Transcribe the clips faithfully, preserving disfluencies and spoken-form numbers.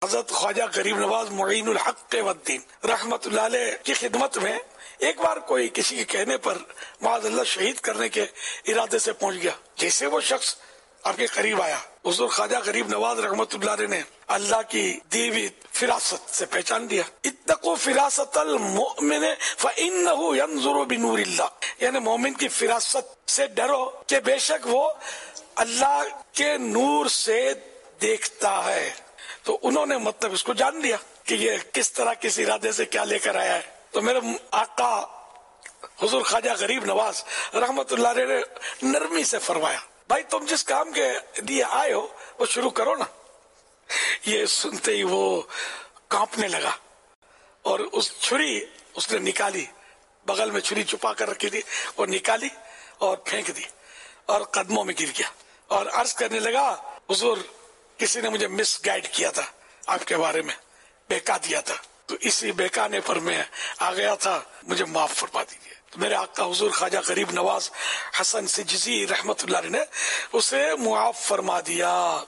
حضرت خواجہ غریب نواز معین الحق والدین رحمت اللہ علیہ کی خدمت میں ایک بار کوئی کسی کے کہنے پر معاذ اللہ شہید کرنے کے ارادے سے پہنچ گیا. جیسے وہ شخص آپ کے قریب آیا، حضور خواجہ غریب نواز رحمت اللہ علیہ نے اللہ کی دی ہوئی فراست سے پہچان دیا. اتقوا فراست المؤمن فإنه ينظر بنور اللہ، یعنی مومن کی فراست سے ڈرو کہ بے شک وہ اللہ کے نور سے دیکھتا ہے. تو انہوں نے مطلب اس کو جان لیا کہ یہ کس طرح کس ارادے سے کیا لے کر آیا ہے. تو میرے آقا حضور خواجہ غریب نواز رحمت اللہ علیہ نے نرمی سے فرمایا، بھائی تم جس کام کے لیے آئے ہو وہ شروع کرو نا. یہ سنتے ہی وہ کانپنے لگا اور اس چھری اس نے نکالی، بغل میں چھری چھپا کر رکھی تھی، وہ نکالی اور پھینک دی اور قدموں میں گر گیا اور عرض کرنے لگا، حضور کسی نے مجھے مس گائیڈ کیا تھا، آپ کے بارے میں بہکا دیا تھا، تو اسی بہکانے پر میں آ گیا تھا، مجھے معاف فرما دیجیے. تو میرے آقا حضور خواجہ غریب نواز حسن سجزی رحمت اللہ علیہ نے اسے معاف فرما دیا.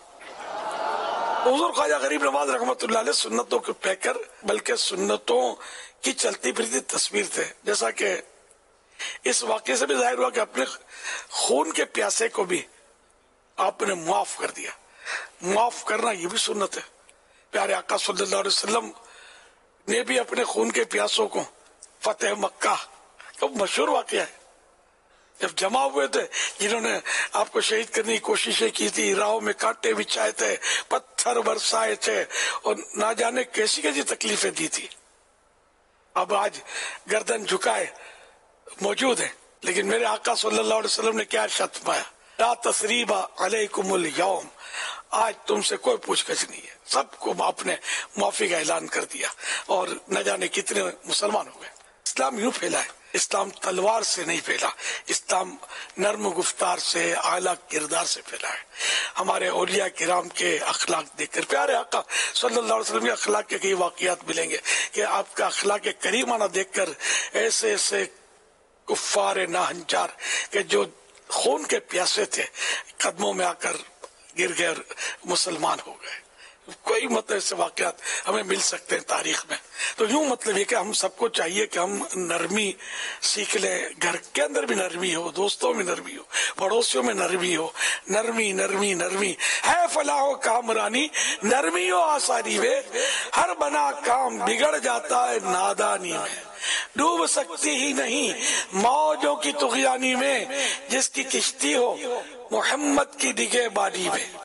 حضور خواجہ غریب نواز رحمت اللہ علیہ سنتوں کے پیکر بلکہ سنتوں کی چلتی پھرتی تصویر تھے. جیسا کہ اس واقعے سے بھی ظاہر ہوا کہ اپنے خون کے پیاسے کو بھی آپ نے معاف کر دیا. معاف کرنا یہ بھی سنت ہے. پیارے آقا صلی اللہ علیہ وسلم نے بھی اپنے خون کے پیاسوں کو فتح مکہ کا مشہور واقعہ ہے، جب جمع ہوئے تھے جنہوں نے آپ کو شہید کرنے کی کوششیں کی تھی، راہوں میں کانٹے بچھائے تھے، پتھر برسائے تھے اور نہ جانے کیسی کیسی تکلیفیں دی تھی. اب آج گردن جھکائے موجود ہیں، لیکن میرے آقا صلی اللہ علیہ وسلم نے کیا ارشاد فرمایا، لا تثریب علیکم اليوم، آج تم سے کوئی پوچھ گچھ نہیں ہے. سب کو آپ نے معافی کا اعلان کر دیا اور نہ جانے کتنے مسلمان ہو گئے. اسلام یوں پھیلا ہے، اسلام تلوار سے نہیں پھیلا، اسلام نرم گفتار سے اعلیٰ کردار سے پھیلا ہے. ہمارے اولیاء کرام کے اخلاق دیکھ کر پیارے آقا صلی اللہ علیہ وسلم کے اخلاق کے کئی واقعات ملیں گے کہ آپ کا اخلاق کریمانہ دیکھ کر ایسے ایسے کفار ناہنجار کہ جو خون کے پیاسے تھے قدموں میں آ کر گر گئے اور مسلمان ہو گئے. کوئی مطلب ایسے واقعات ہمیں مل سکتے ہیں تاریخ میں. تو یوں مطلب یہ کہ ہم سب کو چاہیے کہ ہم نرمی سیکھ لیں، گھر کے اندر بھی نرمی ہو، دوستوں میں نرمی ہو، پڑوسیوں میں نرمی ہو. نرمی نرمی نرمی ہے فلاح و کامرانی، نرمی و آسانی میں ہر بنا کام بگڑ جاتا ہے نادانی میں. ڈوب سکتی ہی نہیں موجوں کی طغیانی میں، جس کی کشتی ہو محمد کی نگہبانی میں.